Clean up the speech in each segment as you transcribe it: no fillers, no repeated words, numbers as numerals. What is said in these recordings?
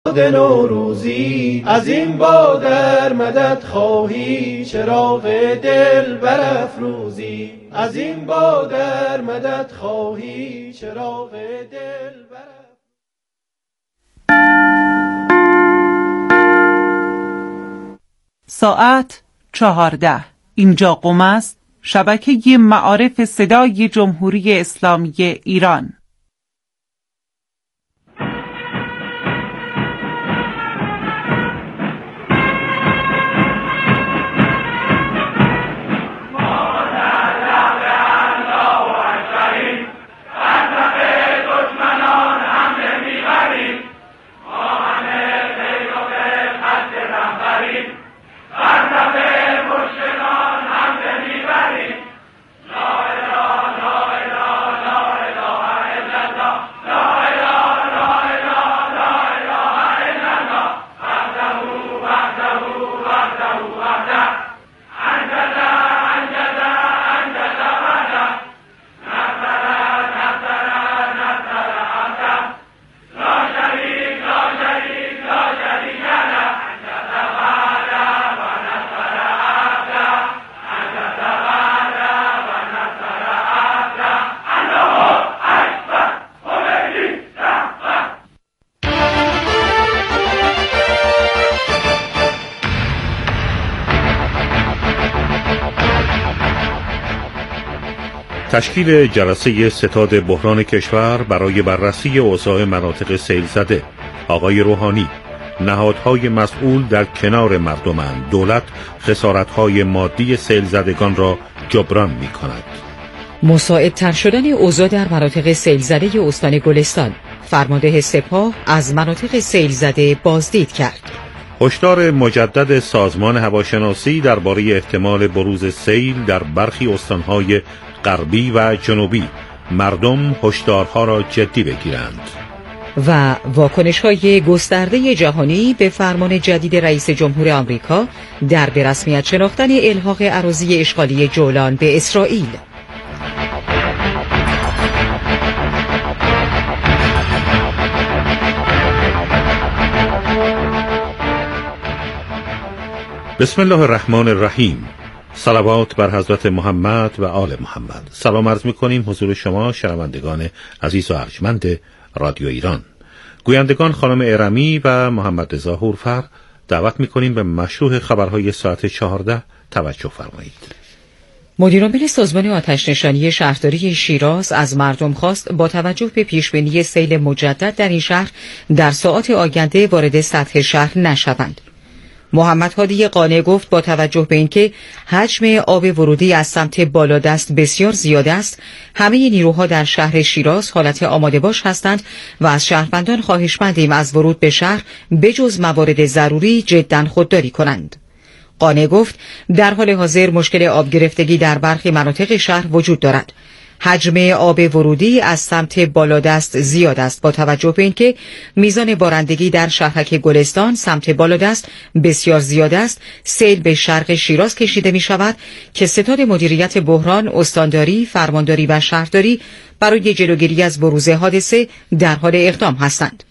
نوروزی از این بادر مدد خواهی، چراغ دل برافروزی. از این بادر مدد خواهی، چراغ دل برافروزی. ساعت 14. اینجا قم است، شبکه معارف صدای جمهوری اسلامی ایران. تشکیل جلسه ستاد بحران کشور برای بررسی اوضاع مناطق سیل زده. آقای روحانی: نهادهای مسئول در کنار مردمند. دولت خسارتهای مادی سیل زدگان را جبران می کند. مساعدتر شدن اوضاع در مناطق سیل زده استان گلستان. فرمانده سپاه از مناطق سیل زده بازدید کرد. هشدار مجدد سازمان هواشناسی درباره احتمال بروز سیل در برخی استانهای غربی و جنوبی. مردم هشدارها را جدی بگیرند. و واکنش‌های گسترده جهانی به فرمان جدید رئیس جمهور آمریکا در به رسمیت شناختن الحاق اراضی اشغالی جولان به اسرائیل. بسم الله الرحمن الرحیم. صلوات بر حضرت محمد و آل محمد. سلام عرض می‌کنیم حضور شما شنوندگان عزیز و ارجمند رادیو ایران. گویندگان خانم ارمی و محمد رضا هورفر. دعوت می‌کنیم به مشروع خبرهای ساعت 14 توجه فرمایید. مدیرعامل سازمان آتش‌نشانی شهرداری شیراز از مردم خواست با توجه به پیشبینی سیل مجدد در این شهر در ساعات آینده وارد سطح شهر نشوند. محمد هادی قانع گفت با توجه به اینکه حجم آب ورودی از سمت بالادست بسیار زیاد است، همه نیروها در شهر شیراز حالت آماده باش هستند و از شهروندان خواهشمندیم از ورود به شهر بجز موارد ضروری جداً خودداری کنند. قانع گفت در حال حاضر مشکل آب گرفتگی در برخی مناطق شهر وجود دارد. حجم آب ورودی از سمت بالادست زیاد است با توجه به اینکه میزان بارندگی در شهرک گلستان سمت بالادست بسیار زیاد است. سیل به شرق شیراز کشیده می شود که ستاد مدیریت بحران، استانداری، فرمانداری و شهرداری برای جلوگیری از بروز حادثه در حال اقدام هستند.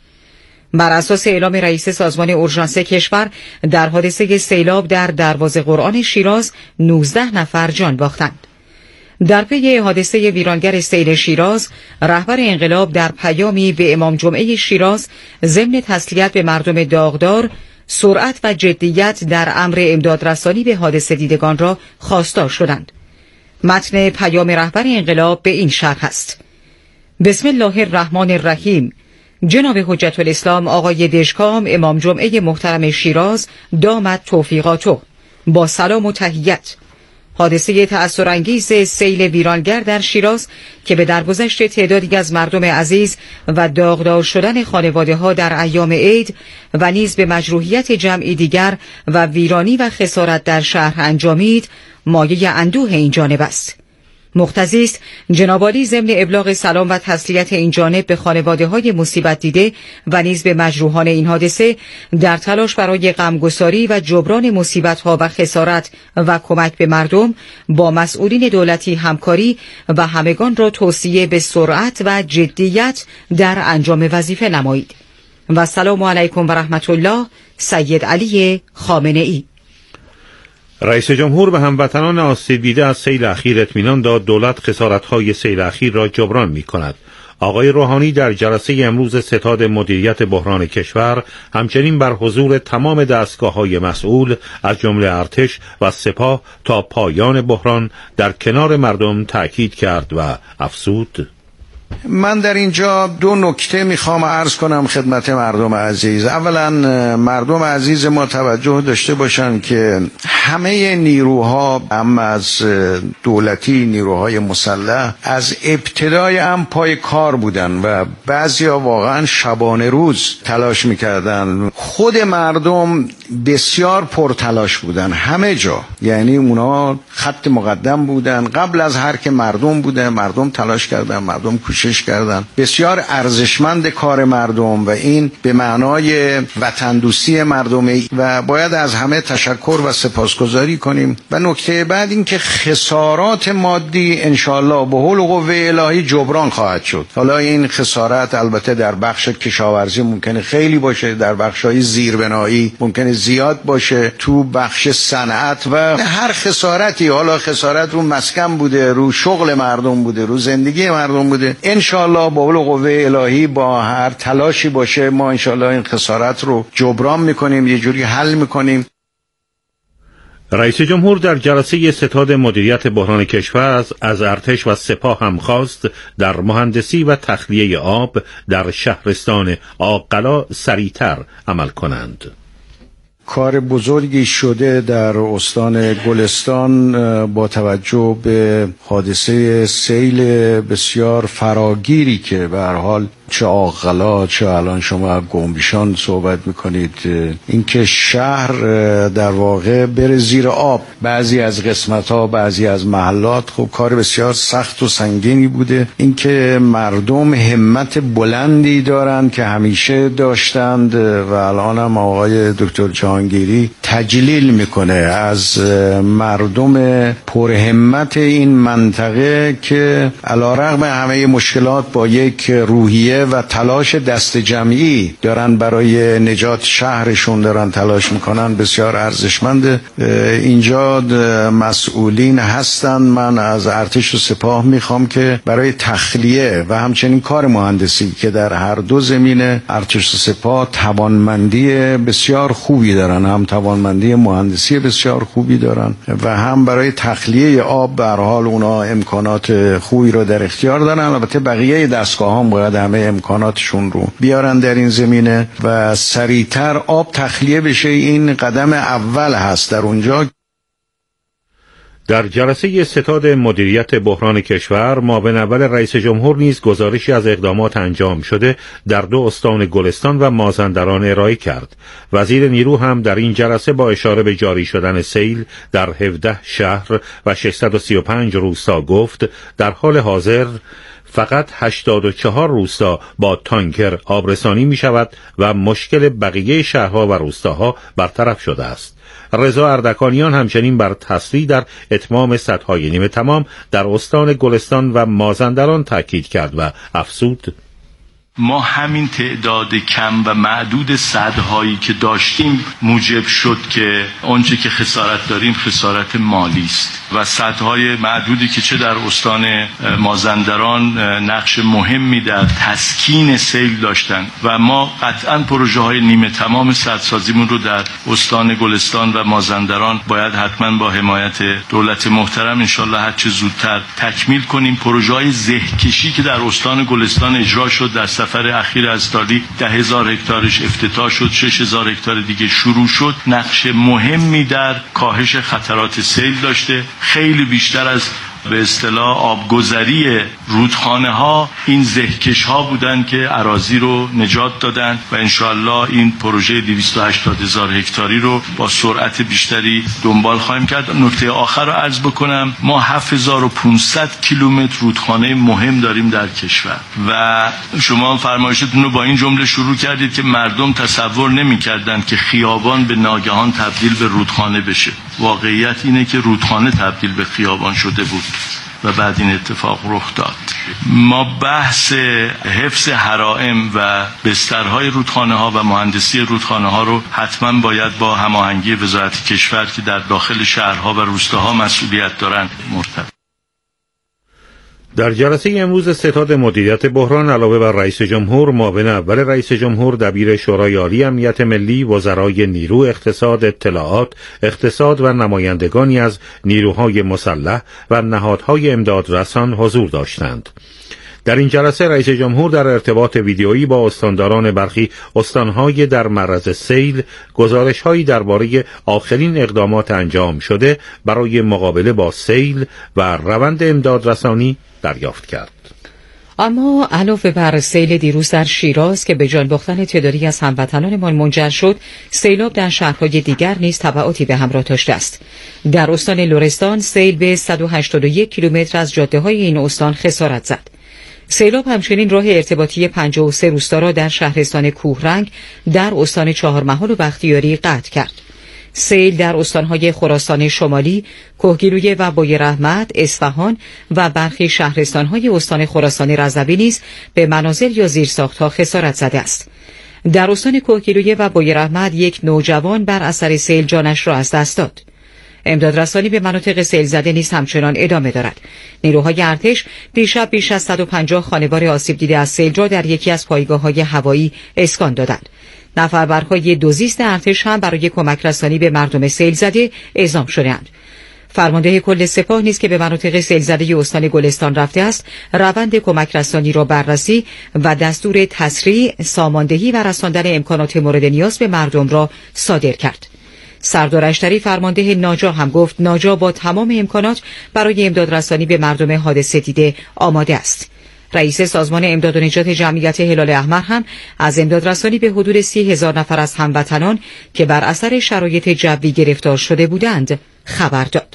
بر اساس اعلام رئیس سازمان اورژانس کشور در حادثه سیلاب در دروازه قرآن شیراز 19 نفر جان باختند. در پی حادثه ویرانگر سیل شیراز، رهبر انقلاب در پیامی به امام جمعه شیراز ضمن تسلیت به مردم داغدار، سرعت و جدیت در امر امدادرسانی به حادثه دیدگان را خواستار شدند. متن پیام رهبر انقلاب به این شرح است: بسم الله الرحمن الرحیم. جناب حجت الاسلام آقای دژکام امام جمعه محترم شیراز دامت توفیقاته، با سلام و تحیت. حادثه تأثرانگیز سیل ویرانگر در شیراز که به درگذشت تعدادی از مردم عزیز و داغدار شدن خانواده‌ها در ایام عید و نیز به مجروحیت جمعی دیگر و ویرانی و خسارت در شهر انجامید، مایه اندوه این جانب است. مقتضی است جناب عالی ضمن ابلاغ سلام و تسلیت این جانب به خانواده‌های مصیبت دیده و نیز به مجروحان این حادثه در تلاش برای غمگساری و جبران مصیبت‌ها و خسارت و کمک به مردم با مسئولین دولتی همکاری و همگان را توصیه به سرعت و جدیت در انجام وظیفه نمایید. و سلام علیکم و رحمت الله. سید علی خامنه ای. رئیس جمهور به هموطنان آسیب دیده از سیل اخیر اطمینان داد دولت خسارت‌های سیل اخیر را جبران می‌کند. آقای روحانی در جلسه امروز ستاد مدیریت بحران کشور همچنین بر حضور تمام دستگاه‌های مسئول از جمله ارتش و سپاه تا پایان بحران در کنار مردم تأکید کرد و افزود: من در اینجا دو نکته میخوام عرض کنم خدمت مردم عزیز. اولا مردم عزیز ما توجه داشته باشن که همه نیروها، هم از دولتی نیروهای مسلح، از ابتدای هم پای کار بودن و بعضیا واقعا شبانه روز تلاش میکردن. خود مردم بسیار پرتلاش بودن همه جا، یعنی اونا خط مقدم بودن، قبل از هر که مردم بودن. مردم تلاش کردن، مردم کوشش کردن. بسیار ارزشمند کار مردم و این به معنای وطن دوستی مردمه و باید از همه تشکر و سپاسگزاری کنیم. و نکته بعد این که خسارات مادی انشالله به حول و قوه الهی جبران خواهد شد. حالا این خسارت البته در بخش کشاورزی ممکنه خیلی باشه، در بخش‌های زیربنایی ممکنه زیاد باشه، تو بخش صنعت و هر خسارتی، حالا خسارت رو مسکن بوده، رو شغل مردم بوده، رو زندگی مردم بوده، انشالله با حول و قوه الهی با هر تلاشی باشه ما انشالله این خسارت رو جبران میکنیم، یه جوری حل میکنیم. رئیس جمهور در جلسه ستاد مدیریت بحران کشور از ارتش و سپاه هم خواست در مهندسی و تخلیه آب در شهرستان آقلا سریعتر عمل کنند. کار بزرگی شده در استان گلستان با توجه به حادثه سیل بسیار فراگیری که به هر حال چه آقلا چه الان شما گنبیشان صحبت میکنید، اینکه شهر در واقع بره زیر آب بعضی از قسمت‌ها، بعضی از محلات، خب کار بسیار سخت و سنگینی بوده. اینکه مردم همت بلندی دارن که همیشه داشتند و الان هم آقای دکتر جهانگیری تجلیل میکنه از مردم پرهمت این منطقه که علیرغم همه مشکلات با یک روحیه و تلاش دست جمعی دارن برای نجات شهرشون دارن تلاش میکنن. بسیار ارزشمند. اینجا مسئولین هستن. من از ارتش و سپاه میخوام که برای تخلیه و همچنین کار مهندسی که در هر دو زمینه ارتش و سپاه توانمندی بسیار خوبی دارن، هم توانمندی مهندسی بسیار خوبی دارن و هم برای تخلیه آب به هر حال اونا امکانات خوبی رو در اختیار دارن. البته بقیه دستگاه هم باید همه امکاناتشون رو بیارن در این زمینه و سریعتر آب تخلیه بشه. این قدم اول هست در اونجا. در جلسه ستاد مدیریت بحران کشور معاون اول رئیس جمهور نیز گزارشی از اقدامات انجام شده در دو استان گلستان و مازندران ارائه کرد. وزیر نیرو هم در این جلسه با اشاره به جاری شدن سیل در 17 شهر و 635 روستا گفت در حال حاضر فقط 84 روستا با تانکر آبرسانی می شود و مشکل بقیه شهرها و روستاها برطرف شده است. رضا اردکانیان همچنین بر تسریع در اتمام سدهای نیمه تمام در استان گلستان و مازندران تاکید کرد و افزود: ما همین تعداد کم و معدود سدهایی که داشتیم موجب شد که آنچه که خسارت داریم خسارت مالی است و سدهای معدودی که چه در استان مازندران نقش مهمی در تسکین سیل داشتن و ما قطعاً پروژه های نیمه تمام سدسازیمون رو در استان گلستان و مازندران باید حتما با حمایت دولت محترم انشالله هر چه زودتر تکمیل کنیم. پروژه های زهکشی که در استان گلستان اجرا شد در سفر اخیر از تالی 10,000 هکتارش افتتاح شد، 6,000 هکتار دیگه شروع شد. نقش مهمی در کاهش خطرات سیل داشته. خیلی بیشتر از به اصطلاح آبگذری رودخانه ها این زهکش ها بودن که اراضی رو نجات دادن و انشاءالله این پروژه 280,000 هکتاری رو با سرعت بیشتری دنبال خواهیم کرد. نکته آخر رو عرض بکنم، ما 7,500 کیلومتر رودخانه مهم داریم در کشور و شما فرمایشتون رو با این جمله شروع کردید که مردم تصور نمی‌کردند که خیابان به ناگهان تبدیل به رودخانه بشه. واقعیت اینه که رودخانه تبدیل به خیابان شده بود و بعد این اتفاق رخ داد. ما بحث حفظ حرائم و بسترهای رودخانه‌ها و مهندسی رودخانه‌ها رو حتما باید با هماهنگی وزارت کشور که در داخل شهرها و روستاها مسئولیت دارند مرتبط. در جلسه امروز ستاد مدیریت بحران علاوه بر رئیس جمهور، معاون اول رئیس جمهور، دبیر شورای عالی امنیت ملی، وزرای نیرو، اقتصاد، اطلاعات، اقتصاد و نمایندگانی از نیروهای مسلح و نهادهای امدادرسان حضور داشتند. در این جلسه رئیس جمهور در ارتباط ویدیویی با استانداران برخی استانهای در معرض سیل گزارش‌هایی درباره آخرین اقدامات انجام شده برای مقابله با سیل و روند امدادرسانی دریافت کرد. اما علاوه بر سیل دیروز در شیراز که به جان باختن تعدادی از هموطنانمان منجر شد، سیلاب در شهرهای دیگر نیز تبعاتی به همراه داشته است. در استان لرستان سیل به 181 کیلومتر از جاده‌های این استان خسارت زد. سیلاب همچنین راه ارتباطی 53 روستا را در شهرستان کوهرنگ در استان چهارمحال و بختیاری قطع کرد. سیل در استانهای خراسان شمالی، کهگیلویه و بویراحمد، اصفهان و برخی شهرستانهای استان خراسان رضوی نیز به منازل یا زیرساختها خسارت زده است. در استان کهگیلویه و بویراحمد یک نوجوان بر اثر سیل جانش را از دست داد. امدادرسانی به مناطق سیل زده نیز همچنان ادامه دارد. نیروهای ارتش دیشب بیش از 150 خانوار آسیب دیده از سیل را در یکی از پایگاه‌های هوایی اسکان دادند. نفربرهای دوزیست ارتش هم برای کمک رسانی به مردم سیل زده اعزام شده‌اند. فرمانده کل سپاه نیز که به مناطق سیل زده استان گلستان رفته است، روند کمک رسانی را بررسی و دستور تسریع، ساماندهی و رساندن امکانات مورد نیاز به مردم را صادر کرد. سردار اشتری فرمانده ناجا هم گفت ناجا با تمام امکانات برای امدادرسانی به مردم حادثه دیده آماده است. رئیس سازمان امداد و نجات جمعیت هلال احمر هم از امدادرسانی به حدود 30,000 نفر از هموطنان که بر اثر شرایط جوی گرفتار شده بودند خبر داد.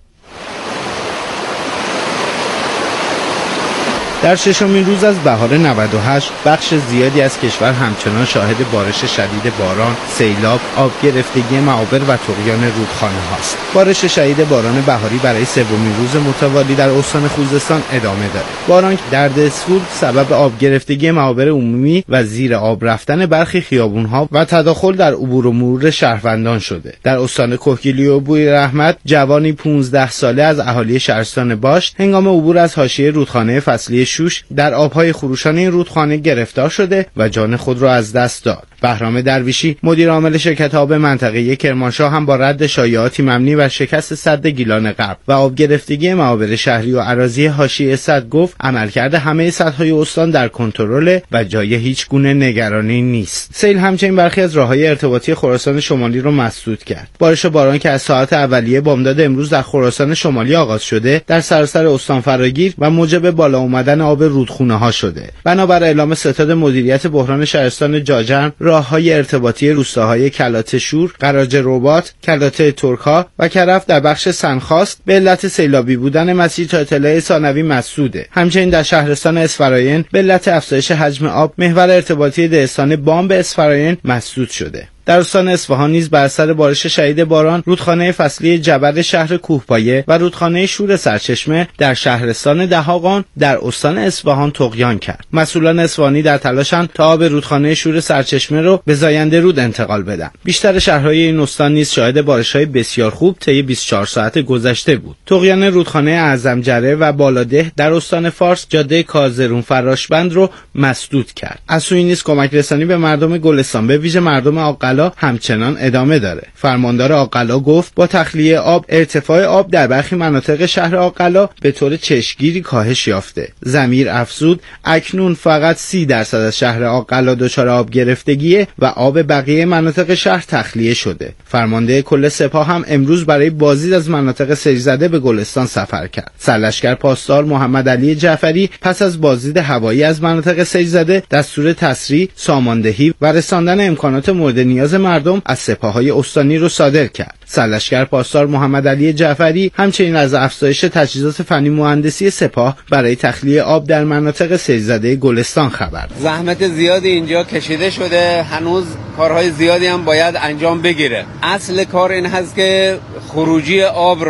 در ششمین روز از بهار 98 بخش زیادی از کشور همچنان شاهد بارش شدید باران، سیلاب، آب گرفتگی معابر و طغیان رودخانه هاست. بارش شدید باران بهاری برای سومین روز متوالی در استان خوزستان ادامه داره. باران در دسفول سبب آب گرفتگی معابر عمومی و زیر آب رفتن برخی خیابون‌ها و تداخل در عبور و مرور شهروندان شده. در استان کهگیلویه و بویراحمد جوانی 15 ساله از اهالی شهرستان باش هنگام عبور از حاشیه رودخانه فصلی شوش در آبهای خروشان این رودخانه گرفتار شده و جان خود را از دست داد. بهرام درویشی مدیر عامل شرکت آب منطقه کرمانشاه هم با رد شایعاتی مبنی بر شکست سد گیلان غرب و آب گرفتگی معابر شهری و اراضی حاشیه سد گفت عملکرد همه سدهای استان در کنترل و جای هیچ گونه نگرانی نیست. سیل همچنین برخی از راههای ارتباطی خراسان شمالی را مسدود کرد. بارش باران که از ساعت اولیه بامداد امروز در خراسان شمالی آغاز شده در سراسر استان فراگیر و موجب بالا اومدن آب رودخونه ها شده. بنابر اعلام ستاد مدیریت بحران شهرستان جاجرم، راههای ارتباطی روستاهای کلات شور، قراج رباط، کلات ترک‌ها و کرف در بخش سنخاست به علت سیلابی بودن مسیر تا اطلاع ثانوی مسدوده. همچنین در شهرستان اسفراین به علت افزایش حجم آب محور ارتباطی دهستان بام به اسفراین مسدود شده. در استان اصفهان نیز بر اثر بارش شدید باران رودخانه فصلی جبل شهر کوهپایه و رودخانه شور سرچشمه در شهرستان دهاقان در استان اصفهان طغیان کرد. مسئولان اصفهانی در تلاشند تا آب رودخانه شور سرچشمه رو به زاینده رود انتقال بدن. بیشتر شهرهای این استان نیز شاهد بارش‌های بسیار خوب طی 24 ساعت گذشته بود. طغیان رودخانه اعظمجره و بالاده در استان فارس جاده کازرون فراشبند رو مسدود کرد. از سوی نیز کمک رسانی به مردم گلستان به ویژه مردم آقلا همچنان ادامه داره. فرماندار آقلا گفت با تخلیه آب ارتفاع آب در برخی مناطق شهر آقلا به طور چشمگیری کاهش یافته. ضمیر افزود اکنون فقط 30% از شهر آقلا دچار آب گرفتگیه و آب بقیه مناطق شهر تخلیه شده. فرمانده کل سپاه هم امروز برای بازدید از مناطق سیل زده به گلستان سفر کرد. سرلشکر پاسدار محمد علی جعفری پس از بازدید هوایی از مناطق سیل زده دستور تسریع، ساماندهی و رساندن امکانات مورد نیاز مردم از سپاههای استانی رو صادر کرد. سرلشکر پاسدار محمد علی جعفری همچنین از افزایش تجهیزات فنی مهندسی سپاه برای تخلیه آب در مناطق سیل زده گلستان خبر. زحمت زیادی اینجا کشیده شده، هنوز کارهای زیادی هم باید انجام بگیره. اصل کار این هست که خروجی آب را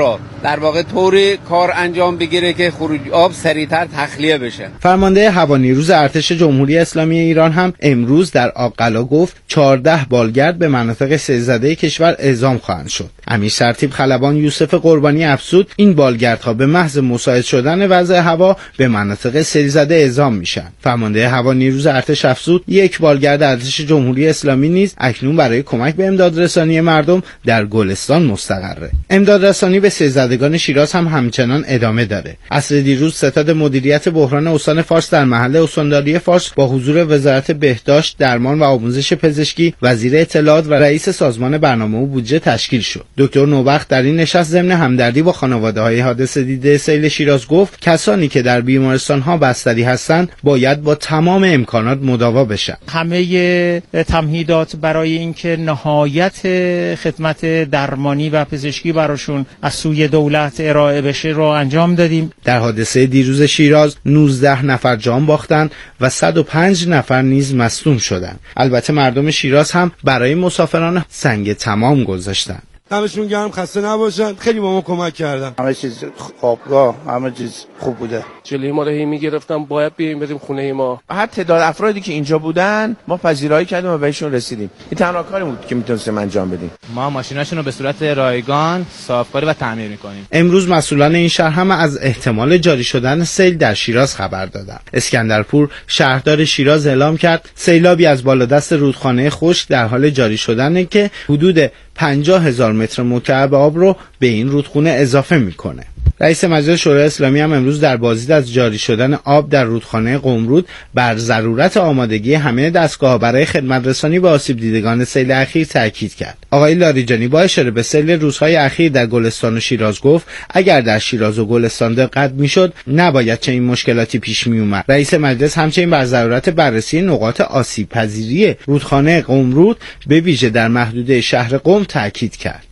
در واقع طوری کار انجام بگیره که خروج آب سریعتر تخلیه بشه. فرمانده هوانیروز ارتش جمهوری اسلامی ایران هم امروز در آق‌قلا گفت 14 بالگرد به مناطق سیل‌زده کشور اعزام خواهند شد. امیر سرتیپ خلبان یوسف قربانی افزود این بالگردها به محض مساعد شدن وضع هوا به مناطق سیل‌زده اعزام میشن. فرمانده هوانیروز ارتش افزود یک بالگرد ارتش جمهوری اسلامی نیز اکنون برای کمک به امدادرسانی مردم در گلستان مستقره. امدادرسانی به سیل‌زدگان شیراز هم همچنان ادامه داره. عصر دیروز ستاد مدیریت بحران استان فارس در محل استانداری فارس با حضور وزارت بهداشت، درمان و آموزش پزشکی، وزیر اطلاعات و رئیس سازمان برنامه و بودجه تشکیل شد. دکتر نوبخت در این نشست ضمن همدردی با خانواده‌های حادثه دیده سیل شیراز گفت کسانی که در بیمارستان‌ها بستری هستند باید با تمام امکانات مداوا بشن. همه تمهیدات برای اینکه نهایت خدمت درمانی و پزشکی براشون از سوی دولت ارائه بشه رو انجام دادیم. در حادثه دیروز شیراز 19 نفر جان باختند و 105 نفر نیز مصدوم شدند. البته مردم شیراز هم برای مسافران سنگ تمام گذاشتند. دمشون گرم، خسته نباشن، خیلی با ما کمک کردن. همه چیز خوابگاه، همه چیز خوب بوده. جلوی ما رو هی میگرفتم باید بیایم بریم خونه ما. هر تعداد افرادی که اینجا بودن ما پذیرایی کردیم و بهشون رسیدیم. این تنها کاری بود که میتونستیم انجام بدیم. ما ماشیناشون رو به صورت رایگان صافکاری و تعمیر میکنیم. امروز مسئولان این شهر هم از احتمال جاری شدن سیل در شیراز خبر دادند. اسکندرپور شهردار شیراز اعلام کرد سیلابی از بالادست رودخانه خشک در حال جاری شدنه که حدود 50,000 متر مکعب آب رو به این رودخونه اضافه میکنه. رئیس مجلس شورای اسلامی هم امروز در بازدید از جاری شدن آب در رودخانه قمرود بر ضرورت آمادگی همه دستگاه‌ها برای خدمت رسانی به آسیب دیدگان سیل اخیر تاکید کرد. آقای لاریجانی با اشاره به سیل روزهای اخیر در گلستان و شیراز گفت اگر در شیراز و گلستان دقت میشد نباید چنین مشکلاتی پیش می اومد. رئیس مجلس همچنین بر ضرورت بررسی نقاط آسیب پذیری رودخانه قمرود به ویژه در محدوده شهر قم تاکید کرد.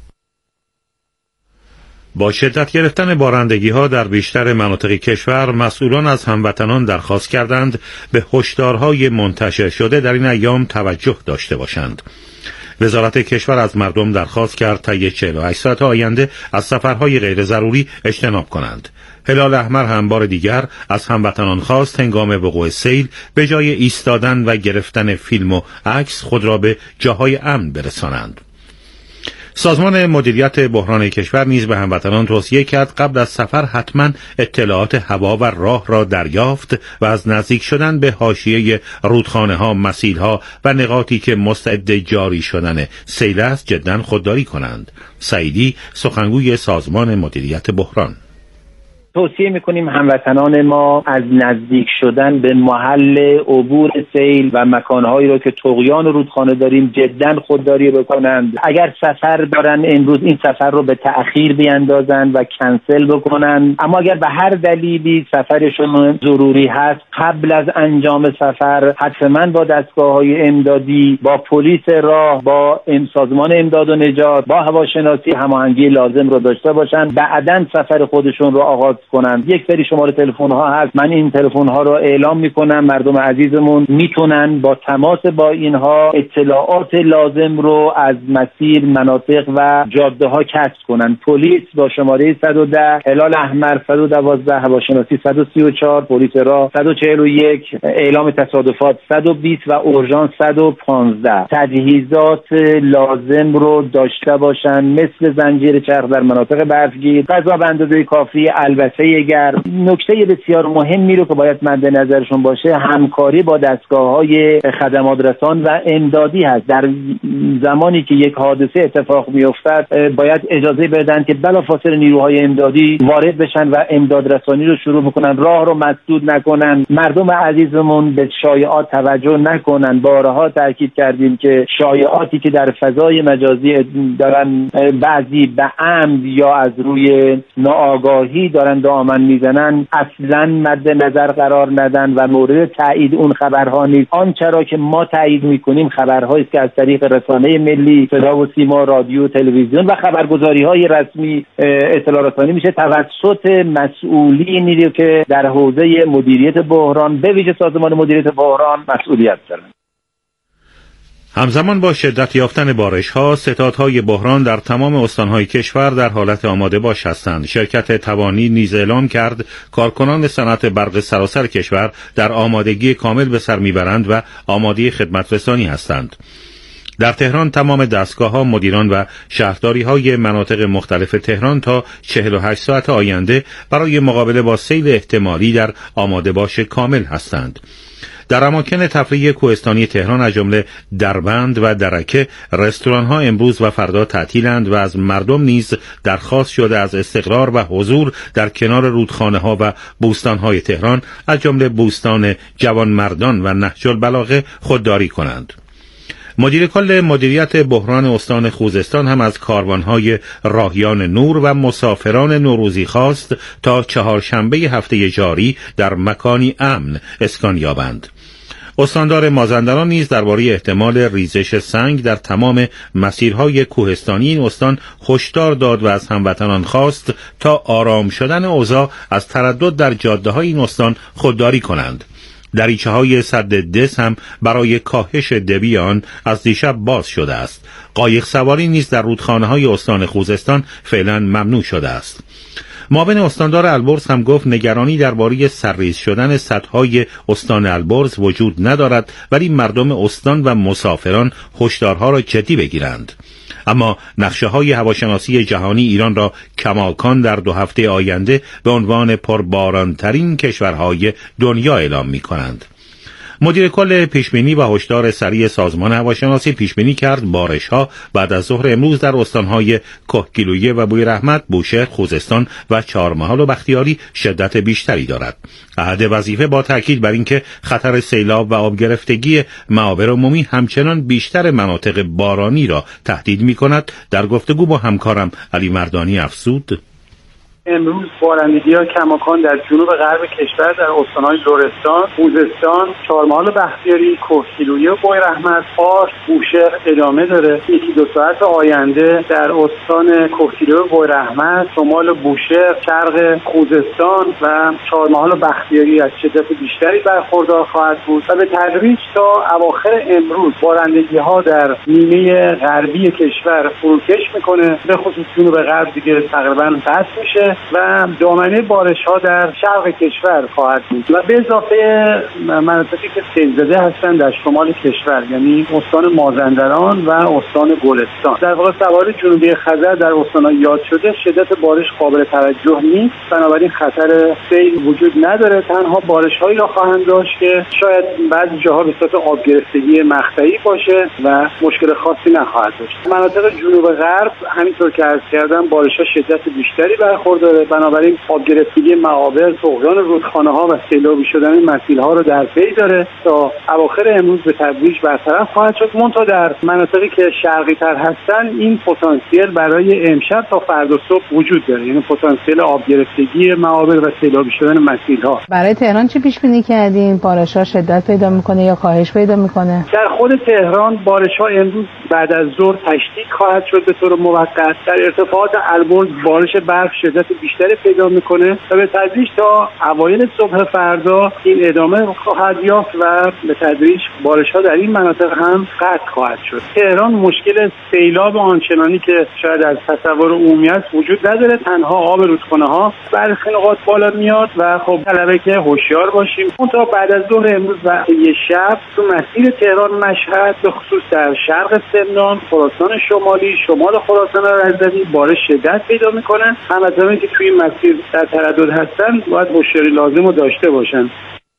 با شدت گرفتن بارندگی‌ها در بیشتر مناطق کشور مسئولان از هموطنان درخواست کردند به هشدارهای منتشر شده در این ایام توجه داشته باشند. وزارت کشور از مردم درخواست کرد طی 48 ساعت آینده از سفرهای غیر ضروری اجتناب کنند. هلال احمر هم بار دیگر از هموطنان خواست هنگام وقوع سیل به جای ایستادن و گرفتن فیلم و عکس خود را به جاهای امن برسانند. سازمان مدیریت بحران کشور نیز به هموطنان توصیه کرد قبل از سفر حتما اطلاعات هوا و راه را دریافت و از نزدیک شدن به حاشیه رودخانه‌ها، مسیل‌ها و نقاطی که مستعد جاری شدن سیل است جداً خودداری کنند. سعیدی سخنگوی سازمان مدیریت بحران: توصیه میکنیم هموطنان ما از نزدیک شدن به محل عبور سیل و مکانهایی رو که طغیان رودخانه داریم جدا خودداری بکنند. اگر سفر دارن امروز این سفر رو به تأخیر بیاندازن و کنسل بکنن، اما اگر به هر دلیلی سفرشون ضروری هست قبل از انجام سفر حتما با دستگاه‌های امدادی، با پلیس راه، با سازمان امداد و نجات، با هواشناسی هماهنگی لازم رو داشته باشن. بعداً سفر خودشون رو آغاز کنند. یک سری شماره تلفن ها هست، من این تلفن ها رو اعلام میکنم، مردم عزیزمون میتونن با تماس با اینها اطلاعات لازم رو از مسیر، مناطق و جاده ها کسب کنن. پلیس با شماره 110، هلال احمر 112، هواشناسی 134، پلیس راه 141، اعلام تصادفات 120 و اورژانس 115. تجهیزات لازم رو داشته باشن مثل زنجیر چرخ در مناطق برفگیر، غذا به اندازه کافی، البته گرم. نکته بسیار مهمی رو که باید مد نظرشون باشه همکاری با دستگاه‌های خدمات رسان و امدادی هست. در زمانی که یک حادثه اتفاق میافتد باید اجازه بدن که بلافاصله نیروهای امدادی وارد بشن و امداد رسانی رو شروع بکنن، راه رو مسدود نکنن. مردم عزیزمون به شایعات توجه نکنن. بارها تاکید کردیم که شایعاتی که در فضای مجازی دارن بعضی به عمد یا از روی ناآگاهی دارن دامن میزنن اصلا مد نظر قرار ندن و مورد تایید اون خبرها نیست. آنچه را که ما تایید میکنیم خبرهایی است که از طریق رسانه ملی، صدا و سیما، رادیو، تلویزیون و خبرگزاری‌های رسمی اطلاع رسانی میشه توسط مسئولینی که در حوزه مدیریت بحران به ویژه سازمان مدیریت بحران مسئولیت دارن. همزمان با شدت یافتن بارش‌ها، ستادهای بحران در تمام استان‌های کشور در حالت آماده باش هستند. شرکت توانی نیز اعلام کرد کارکنان صنعت برق سراسر کشور در آمادگی کامل به سر میبرند و آماده خدمت رسانی هستند. در تهران تمام دستگاه‌ها، مدیران و شهرداری‌های مناطق مختلف تهران تا 48 ساعت آینده برای مقابله با سیل احتمالی در آماده باش کامل هستند. در اماکن تفریحی کوهستانی تهران از جمله دربند و درکه، رستوران‌ها امروز و فردا تعطیلند و از مردم نیز درخواست شده از استقرار و حضور در کنار رودخانه‌ها و بوستان‌های تهران از جمله بوستان جوانمردان و نهج البلاغه خودداری کنند. مدیر کل مدیریت بحران استان خوزستان هم از کاروان‌های راهیان نور و مسافران نوروزی خواست تا چهارشنبه هفته جاری در مکانی امن اسکان یابند. استاندار مازندران نیز درباره احتمال ریزش سنگ در تمام مسیرهای کوهستانی این استان هشدار داد و از هموطنان خواست تا آرام شدن اوضاع از تردد در جاده‌های این استان خودداری کنند. دریچه‌های سد دس هم برای کاهش دبی آن از دیشب باز شده است. قایق سواری نیز در رودخانه‌های استان خوزستان فعلا ممنوع شده است. معاون استاندار البرز هم گفت نگرانی درباره سرریز شدن سدهای استان البرز وجود ندارد، ولی مردم استان و مسافران هشدارها را جدی بگیرند. اما نقشه‌های هواشناسی جهانی ایران را کماکان در 2 هفته آینده به عنوان پرباران‌ترین کشورهای دنیا اعلام می‌کنند. مدیر کل پیشبینی و هشدار سریع سازمان هواشناسی پیشبینی کرد بارش‌ها بعد از ظهر امروز در استان‌های کهگیلویه و بویراحمد، بوشهر، خوزستان و چهارمحال و بختیاری شدت بیشتری دارد. احد وظیفه با تاکید بر اینکه خطر سیلاب و آبگرفتگی معابر عمومی همچنان بیشتر مناطق بارانی را تهدید می‌کند، در گفتگو با همکارم علی مردانی افزود: امروز بارندگی‌ها کماکان در جنوب غرب کشور در استان‌های لرستان، خوزستان، چهارمحال و بختیاری، کهگیلویه و بویراحمد، فارس، بوشهر ادامه داره. 1-2 ساعت آینده در استان کهگیلویه و بویراحمد، شمال بوشهر، شرق خوزستان و چهارمحال و بختیاری از شدت بیشتری برخوردار خواهد بود و به تدریج تا اواخر امروز بارندگی‌ها در نیمه غربی کشور فروکش می‌کنه. به خصوص جنوب غرب دیگه تقریباً قطع میشه و دامنه بارش‌ها در شرق کشور خواهد بود و به اضافه مناطقی که سیل‌زده هستند در شمال کشور، یعنی استان مازندران و استان گلستان. در واقع سواحل جنوبی خزر در استان‌ها یاد شده شدت بارش قابل توجه نیست، بنابراین خطر سیل وجود نداره. تنها بارش‌هایی را خواهند داشت که شاید بعضی جاها به صورت آبگرفتگی مقطعی باشه و مشکل خاصی نخواهد داشت. مناطق جنوب غرب همینطور که عرض کردم بارش‌ها شدت بیشتری برخورداره، بنابراین آبگرفتگی معابر، طغیان رودخانه‌ها و سیلابی شدن مسیرها رو در پی داره. تا اواخر امروز به تدریج برطرف خواهد شد. منتها در مناطقی که شرقی‌تر هستن این پتانسیل برای امشب تا فردا صبح وجود داره، یعنی پتانسیل آبگرفتگی معابر و سیلابی شدن مسیرها. برای تهران چی پیش بینی کردیم؟ بارش‌ها شدت پیدا می‌کنه یا کاهش پیدا می‌کنه؟ در خود تهران بارش‌ها امروز بعد از ظهر تشدید خواهد شد به طور موقت. در ارتفاعات البرز بارش برف شدت بیشتری پیدا میکنه و به تدریج تا اوایل صبح فردا این ادامه خواهد یافت و به تدریج بارش‌ها در این مناطق هم قطع خواهد شد. تهران مشکل سیلاب آنچنانی که شاید از تصور عمومی است وجود نداره، تنها آب رودخانه‌ها برخی نقاط بالا میاد و خب طلبه که هوشیار باشیم. اونطور بعد از ظهر امروز و یه شب تو مسیر تهران مشهد به خصوص در شرق سمنان، خراسان شمالی، شمال خراسان رضوی بارش شدت پیدا میکنه. هموطنانی که توی این مسیر در تردد هستن باید هوشیاری لازم رو داشته باشن.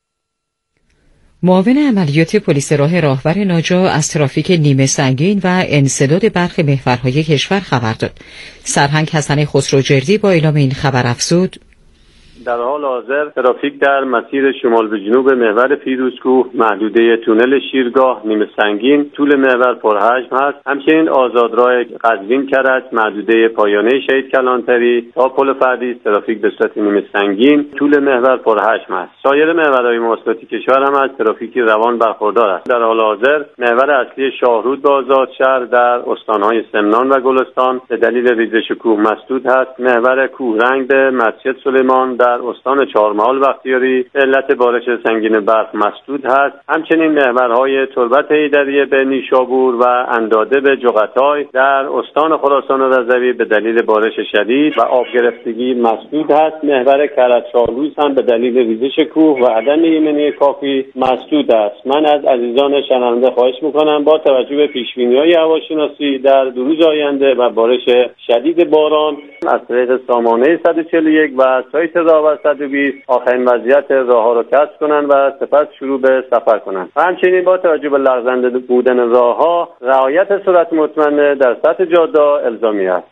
معاون عملیات پلیس راه راهور ناجا از ترافیک نیمه سنگین و انسداد برخی محورهای کشور خبر داد. سرهنگ حسن خسروجردی با اعلام این خبر افزود: در حال حاضر ترافیک در مسیر شمال به جنوب محور پیروزکوه، محدوده تونل شیرگاه نیمه سنگین، طول محور پرحجم است. همچنین آزادراه قزوین کرج، محدوده پایانه شهید کلانتری تا پل فردیس ترافیک به صورت نیمه سنگین، طول محور پرحجم است. سایر محورهای مواصلاتی کشور هم از ترافیک روان برخوردار است. در حال حاضر محور اصلی شاهرود به آزادشهر در استانهای سمنان و گلستان به دلیل ریزش کوه مسدود است. محور کوهرنگ به مسجد سلیمان در در استان چهارمحال بختیاری به علت بارش سنگین برف مسدود هست. همچنین محورهای تربت حیدریه به نیشابور و انداده به جغتای در استان خراسان رضوی به دلیل بارش شدید و آب گرفتگی مسدود هست. محور کرج‌آلوز هم به دلیل ریزش کوه و عدم ایمنی کافی مسدود است. من از عزیزان شنونده خواهش میکنم با توجه به پیشبینی‌های هواشناسی در 2 روز آینده و بارش شدید باران از طریق سامانه 141 و سایت راهور 120 آخرین وضعیت راه‌ها را کسب کنند و سپس شروع به سفر کنند. و همچنین با توجه به لغزنده بودن راه‌ها رعایت سرعت مطمئن در سطح جاده الزامی است.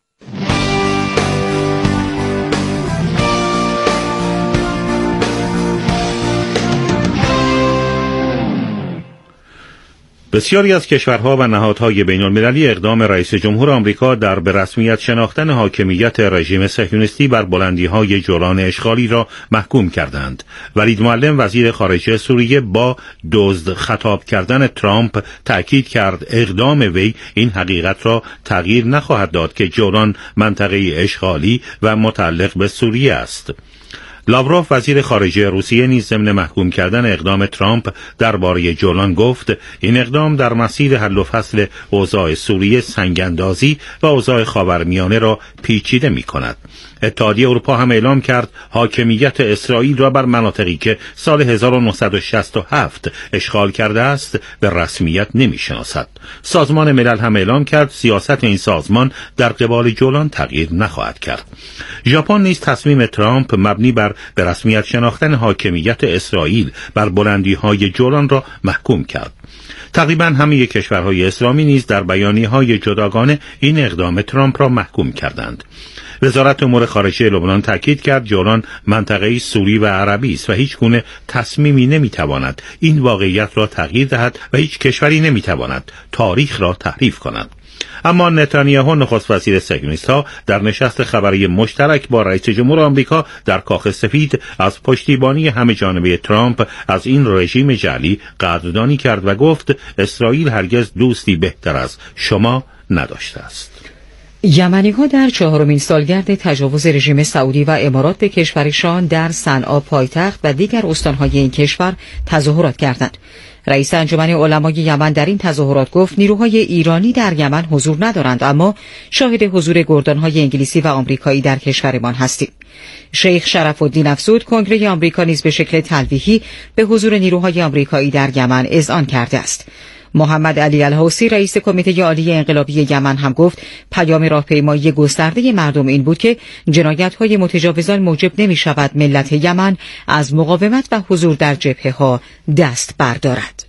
بسیاری از کشورها و نهادهای بین‌المللی اقدام رئیس جمهور آمریکا در به رسمیت شناختن حاکمیت رژیم صهیونیستی بر بلندی‌های جولان اشغالی را محکوم کردند. ولید معلم وزیر خارجه سوریه با دزد خطاب کردن ترامپ تأکید کرد اقدام وی این حقیقت را تغییر نخواهد داد که جولان منطقه اشغالی و متعلق به سوریه است. لاوروف وزیر خارجه روسیه نیز ضمن محکوم کردن اقدام ترامپ درباره جولان گفت این اقدام در مسیر حل و فصل اوضاع سوریه سنگ‌اندازی و اوضاع خاورمیانه را پیچیده می‌کند. اتحادیه اروپا هم اعلام کرد حاکمیت اسرائیل را بر مناطقی که سال 1967 اشغال کرده است به رسمیت نمی‌شناسد. سازمان ملل هم اعلام کرد سیاست این سازمان در قبال جولان تغییر نخواهد کرد. ژاپن نیز تصمیم ترامپ مبنی بر به رسمیت شناختن حاکمیت اسرائیل بر بلندی‌های جولان را محکوم کرد. تقریباً همه کشورهای اسلامی نیز در بیانیه‌های جداگانه این اقدام ترامپ را محکوم کردند. وزارت امور خارجه لبنان تاکید کرد جولان منطقه‌ای سوری و عربی است و هیچ گونه تصمیمی نمی‌تواند این واقعیت را تغییر دهد و هیچ کشوری نمی‌تواند تاریخ را تحریف کند. اما نتانیاهو نخست وزیر صهیونیست‌ها در نشست خبری مشترک با رئیس جمهور آمریکا در کاخ سفید از پشتیبانی همه جانبه ترامپ از این رژیم جعلی قدردانی کرد و گفت اسرائیل هرگز دوستی بهتر از شما نداشته است. یمنی‌ها در 4مین سالگرد تجاوز رژیم سعودی و امارات به کشورشان در صنعا پایتخت و دیگر استان‌های این کشور تظاهرات کردند. رئیس انجمن علمای یمن در این تظاهرات گفت نیروهای ایرانی در یمن حضور ندارند اما شاهد حضور گردان‌های انگلیسی و آمریکایی در کشورمان هستیم. شیخ شرف الدین افزود کنگره آمریکا نیز به شکل تلویحی به حضور نیروهای آمریکایی در یمن اذعان کرده است. محمد علی الحوثی رئیس کمیته عالی انقلابی یمن هم گفت پیام راهپیمایی گسترده مردم این بود که جنایت‌های متجاوزان موجب نمی‌شود ملت یمن از مقاومت و حضور در جبهه‌ها دست بردارد.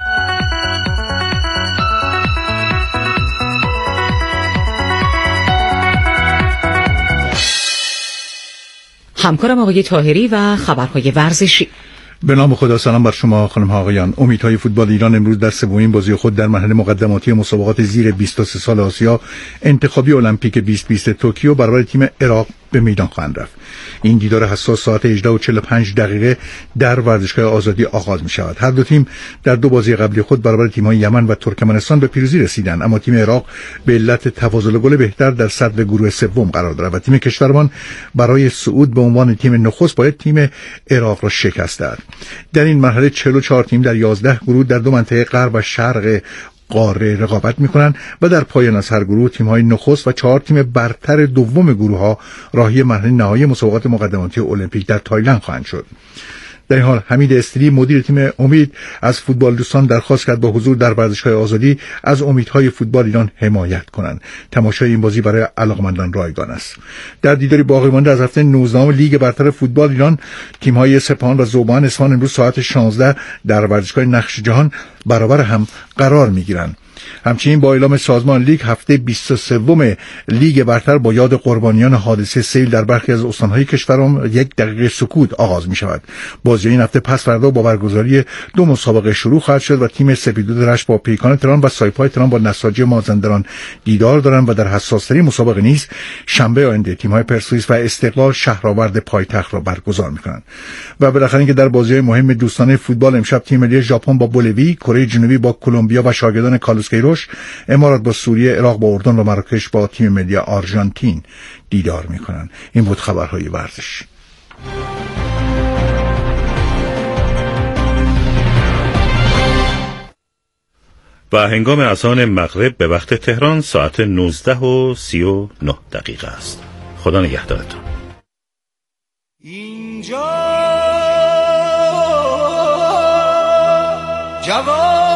همکارم آقای طاهری و خبرهای ورزشی. به نام خدا. سلام بر شما خانم ها آقایان. امیدهای فوتبال ایران امروز در سومین بازی خود در مرحله مقدماتی مسابقات زیر 23 سال آسیا انتخابی المپیک 2020 توکیو برابر تیم عراق به میدان خواهند رفت. این دیدار حساس ساعت 18:45 در ورزشگاه آزادی آغاز می شود. هر دو تیم در 2 بازی قبلی خود برابر تیم‌های یمن و ترکمنستان به پیروزی رسیدند، اما تیم عراق به علت تفاضل گل بهتر در صدر گروه سوم قرار دارد و تیم کشورمان برای صعود به عنوان تیم نخست باید تیم عراق را شکست دهد. در این مرحله 44 تیم در 11 گروه در 2 منطقه غرب و شرق قاره رقابت می‌کنند و در پایان از هر گروه تیم‌های نخست و 4 تیم برتر دوم گروه‌ها راهی مرحله نهایی مسابقات مقدماتی المپیک در تایلند خواهند شد. در این حال حمید استری مدیر تیم امید از فوتبال دوستان درخواست کرد با حضور در ورزشگاه آزادی از امیدهای فوتبال ایران حمایت کنند. تماشای این بازی برای علاقمندان رایگان است. در دیداری باقی مانده از هفته 19 لیگ برتر فوتبال ایران تیم‌های سپاهان و ذوبان اصفهان امروز ساعت 16 در ورزشگاه نقش جهان برابر هم قرار می‌گیرند. همچنین با اعلام سازمان لیگ هفته 23 لیگ برتر با یاد قربانیان حادثه سیل در برخی از استان‌های کشورمان 1 دقیقه سکوت آغاز می‌شود. بازی این هفته پس فردا با برگزاری 2 مسابقه شروع خواهد شد و تیم سپیدود رشت با پیکان تهران و سایپای تهران با نساجی مازندران دیدار دارند و در حساس‌ترین مسابقه نیز شنبه آینده تیم‌های پرسپولیس و استقلال شهرآورد پایتخت را برگزار می‌کنند. و بالاخره اینکه در بازی‌های مهم دوستانه فوتبال امشب تیم ملی ژاپن با بولیوی، کره جنوبی با کلمبیا و شاگردان کارلوس کیروش، امارات با سوریه، عراق با اردن و مراکش با تیم ملی آرژانتین دیدار می‌کنند. این بود خبرهای ورزش. و هنگام اذان مغرب به وقت تهران ساعت 19:39 است. خدا نگهدارتون. اینجا جوان